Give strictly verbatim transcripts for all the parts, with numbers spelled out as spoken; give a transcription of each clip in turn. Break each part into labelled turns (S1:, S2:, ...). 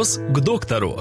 S1: Вопрос к доктору.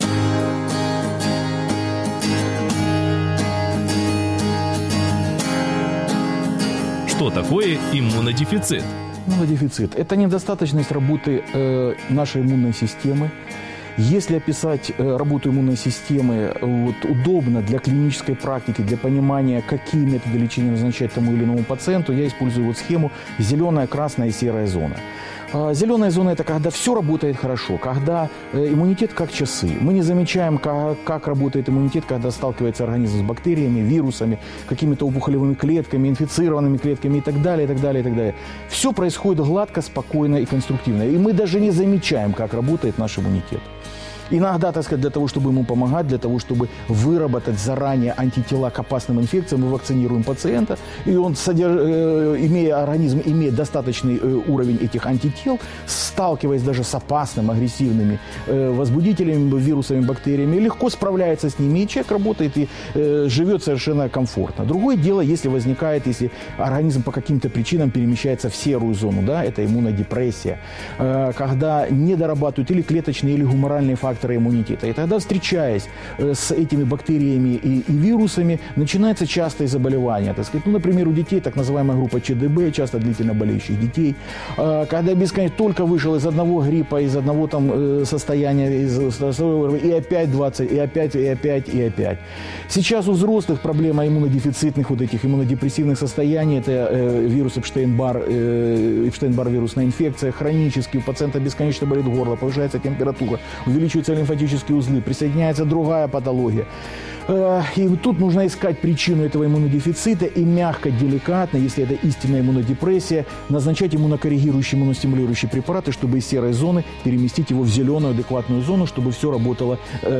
S1: Что такое иммунодефицит?
S2: Иммунодефицит – это недостаточность работы э, нашей иммунной системы. Если описать э, работу иммунной системы вот, удобно для клинической практики, для понимания, какие методы лечения назначать тому или иному пациенту, я использую вот схему зеленая, красная и серая зона. Э, зеленая зона – это когда все работает хорошо, когда э, иммунитет как часы. Мы не замечаем, как, как работает иммунитет, когда сталкивается организм с бактериями, вирусами, какими-то опухолевыми клетками, инфицированными клетками и так далее, и так далее, и так далее. Все происходит гладко, спокойно и конструктивно. И мы даже не замечаем, как работает наш иммунитет. Иногда, так сказать, для того, чтобы ему помогать, для того, чтобы выработать заранее антитела к опасным инфекциям, мы вакцинируем пациента, и он, содерж... имея организм, имеет достаточный уровень этих антител, сталкиваясь даже с опасными, агрессивными возбудителями, вирусами, бактериями, легко справляется с ними, и человек работает и живет совершенно комфортно. Другое дело, если возникает, если организм по каким-то причинам перемещается в серую зону, да, это иммунодепрессия, когда не дорабатывают или клеточные, или гуморальные факторы иммунитета. И тогда, встречаясь с этими бактериями и, и вирусами, начинается частое заболевание. Так сказать, ну, например, у детей так называемая группа ЧДБ, часто длительно болеющих детей, когда бесконечно только вышел из одного гриппа, из одного там состояния, из, и опять двадцать, и опять, и опять, и опять. Сейчас у взрослых проблема иммунодефицитных, вот этих иммунодепрессивных состояний, это э, вирус Эпштейн-Бар, э, Эпштейн-Бар вирусная инфекция, хронически, у пациента бесконечно болит горло, повышается температура, увеличивается лимфатические узлы, присоединяется другая патология. И тут нужно искать причину этого иммунодефицита и мягко, деликатно, если это истинная иммунодепрессия, назначать иммунокоррегирующие, иммуностимулирующие препараты, чтобы из серой зоны переместить его в зеленую адекватную зону, чтобы все работало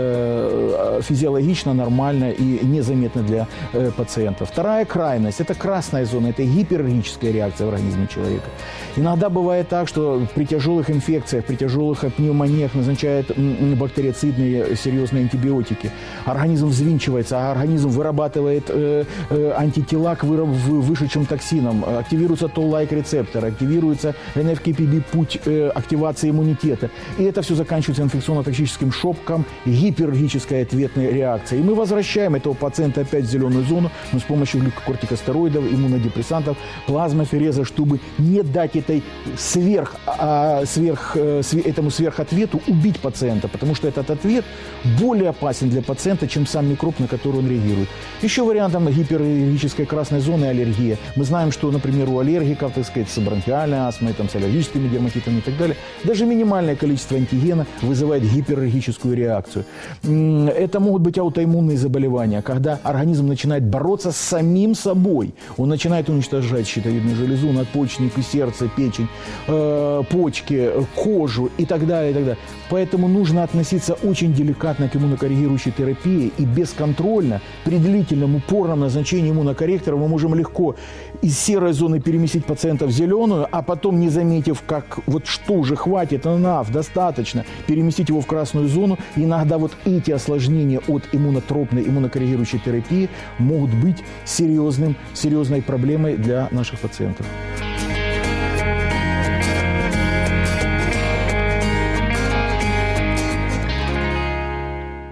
S2: э, физиологично, нормально и незаметно для э, пациента. Вторая крайность – это красная зона, это гипераллергическая реакция в организме человека. Иногда бывает так, что при тяжелых инфекциях, при тяжелых пневмониях назначают бактерицидные серьезные антибиотики. Организм взвинчивается, а организм вырабатывает э, э, антитела к выраб, вышедшим токсинам, активируется тол-лайк рецептор, активируется эн эф ка пи би путь э, активации иммунитета. И это все заканчивается инфекционно-токсическим шоком, гипераллергической ответной реакцией. И мы возвращаем этого пациента опять в зеленую зону, но с помощью глюкокортикостероидов, иммунодепрессантов, плазмофереза, чтобы не дать этой сверх, а, сверх, э, этому сверхответу убить пациента, потому что этот ответ более опасен для пациента, чем сам микроб, на который он реагирует. Еще вариантом гипераллергической красной зоны аллергия. Мы знаем, что, например, у аллергиков, так сказать, с бронхиальной астмой, там, с аллергическими дерматитами и так далее, даже минимальное количество антигена вызывает гипераллергическую реакцию. Это могут быть аутоиммунные заболевания, когда организм начинает бороться с самим собой. Он начинает уничтожать щитовидную железу, надпочечник, сердце, печень, э, почки, кожу и так далее, и так далее. Поэтому нужно относиться очень деликатно к иммунокоррегирующей терапии, и бесконтрольно, при длительном упорном назначении иммунокорректора мы можем легко из серой зоны переместить пациента в зеленую, а потом, не заметив, как вот что уже хватит, enough, достаточно, переместить его в красную зону. И иногда вот эти осложнения от иммунотропной, иммунокоррегирующей терапии могут быть серьезным, серьезной проблемой для наших пациентов.